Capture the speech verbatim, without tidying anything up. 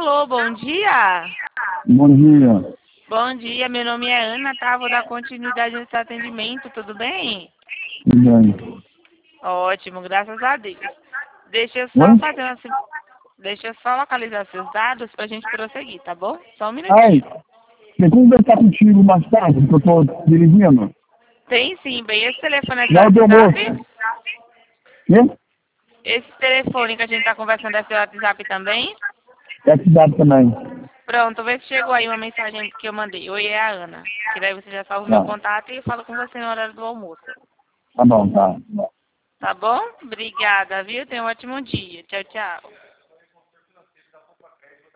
Alô, bom dia. Bom dia. Bom dia, meu nome é Ana, tá? Vou dar continuidade nesse atendimento, tudo bem? Tudo bem. Ótimo, graças a Deus. Deixa eu só Oi? fazer uma... sim- Deixa eu só localizar seus dados pra gente prosseguir, tá bom? Só um Ai, minutinho. tem como conversar contigo mais tarde, porque eu tô dirigindo? Tem sim, bem, esse telefone é seu Na hora do almoço. WhatsApp? Quê? Esse telefone que a gente tá conversando é seu WhatsApp também? É a cidade também. Pronto, vê se chegou aí uma mensagem que eu mandei. Oi, é a Ana. Que daí você já salva o meu Tá. contato e eu falo com você no horário do almoço. Tá bom, tá. Tá bom? Obrigada, viu? Tenha um ótimo dia. Tchau, tchau.